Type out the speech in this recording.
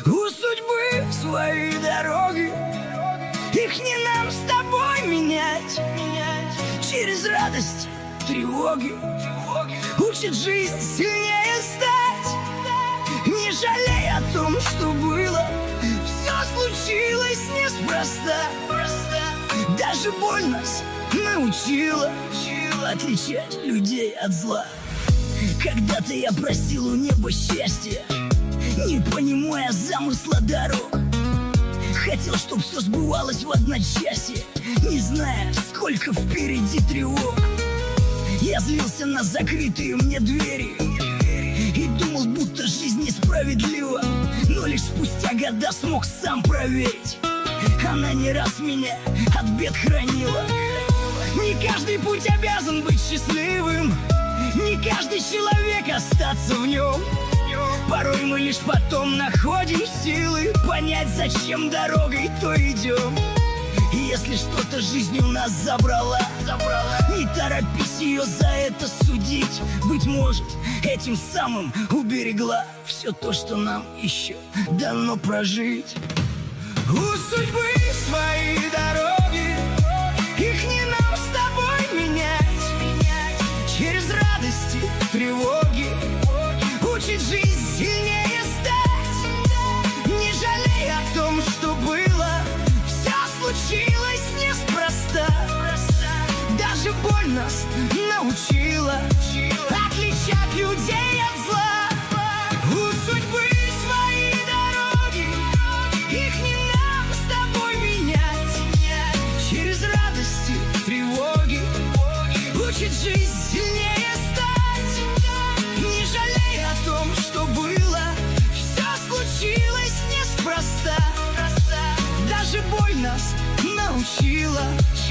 У судьбы свои дороги, их не нам с тобой менять. Через радости, тревоги учит жизнь сильнее стать. Не жалей о том, что было, все случилось неспроста. Даже боль нас научила отличать людей от зла. Когда-то я просил у неба счастья, не понимая замысла дорог. Хотел, чтоб все сбывалось в одночасье, не зная, сколько впереди тревог. Я злился на закрытые мне двери и думал, будто жизнь несправедлива. Но лишь спустя года смог сам проверить, она не раз меня от бед хранила. Не каждый путь обязан быть счастливым, не каждый человек остаться в нем. Порой мы лишь потом находим силы понять, зачем дорогой то идем. И если что-то жизнь у нас забрала, не торопись ее за это судить. Быть может, этим самым уберегла все то, что нам еще дано прожить. У судьбы свои дороги, их не нам с тобой менять. Через радости, тревоги учит жизнь сильнее стать. Не жалей о том, что было, все случилось неспроста. Даже боль нас научила отличать людей от зла. У судьбы свои дороги, их не нам с тобой менять. Через радости, тревоги учит жизнь сильнее стать. Не жалей о том, что было, все случилось неспроста. Даже боль нас научила